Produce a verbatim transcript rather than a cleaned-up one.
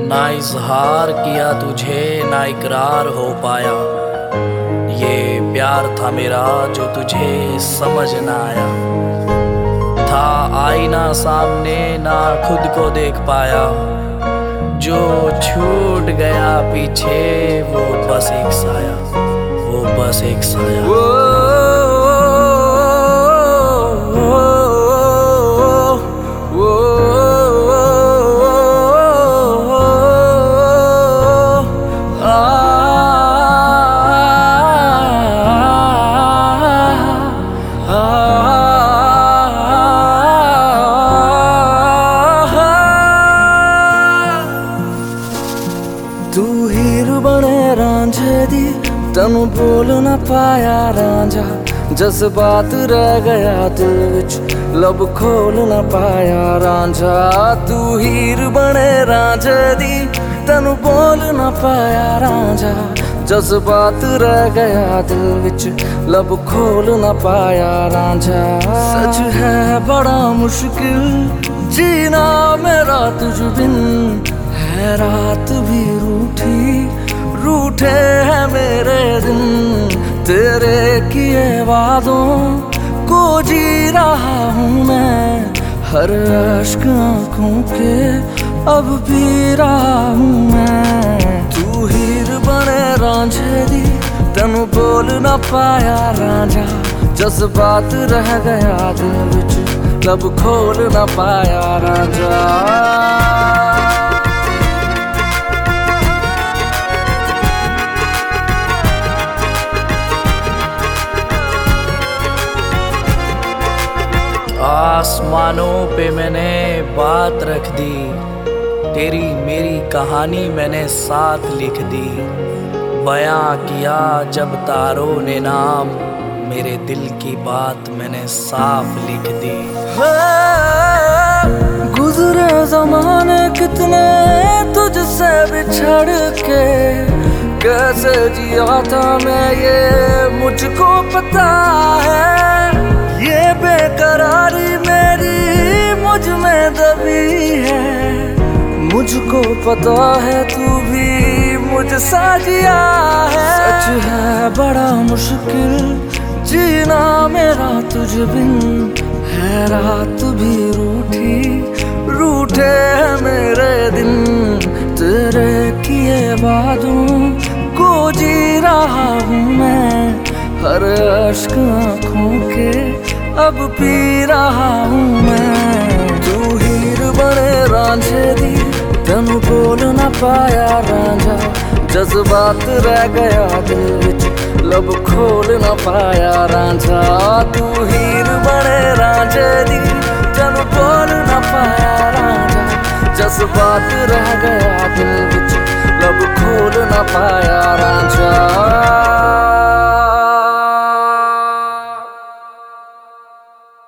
ना इजहार किया तुझे ना इकरार हो पाया। ये प्यार था मेरा जो तुझे समझ ना आया। था आईना सामने ना खुद को देख पाया। जो छूट गया पीछे वो बस एक साया, वो बस एक साया। वो तू हीर बने रांझे दी तनु बोल ना पाया रांझा। जज्बात रह गया दिल विच लब खोल ना पाया रांझा। तू हीर बने रांझे दी तनु बोल ना पाया रांझा। जज्बात रह गया दिल विच लब खोल ना पाया रांझा। सच है बड़ा मुश्किल जीना मेरा तुझ बिन, है रात भी रूठी रूठे हैं मेरे दिन। तेरे किए वादों को जी रहा हूँ मैं, हर अश्क आँखों के अब पी रहा हूँ मैं। तू हीर बने रांझे दी तनु बोल ना पाया रांझा। जज्बात रह गया दिल विच लब खोल ना पाया रांझा। आसमानों पे मैंने बात रख दी, तेरी मेरी कहानी मैंने साथ लिख दी। बयां किया जब तारों ने नाम, मेरे दिल की बात मैंने साफ लिख दी। गुजरे जमाने कितने तुझसे बिछड़ के, कैसे जिया था मैं ये मुझको पता है। ये बेकरारी मेरी मुझ में दबी है, मुझको पता है तू भी मुझसा जिया है। सच है बड़ा मुश्किल जीना मेरा तुझ बिन, है रात भी रूठी रूठे हैं मेरे दिन। तेरे किए वादों को जी रहा हूँ मैं, हर अश्क आँखों के अब पी रहा हूँ मैं। तू हीर बने रांझे दी तनु बोल ना पाया रांझा। जज्बात रह गया दिल विच लब खोल ना पाया रांझा। तू हीर बने रांझे दी तनु बोल ना पाया रांझा। जज्बात रह गया दिल विच लब खोल ना पाया रांझा।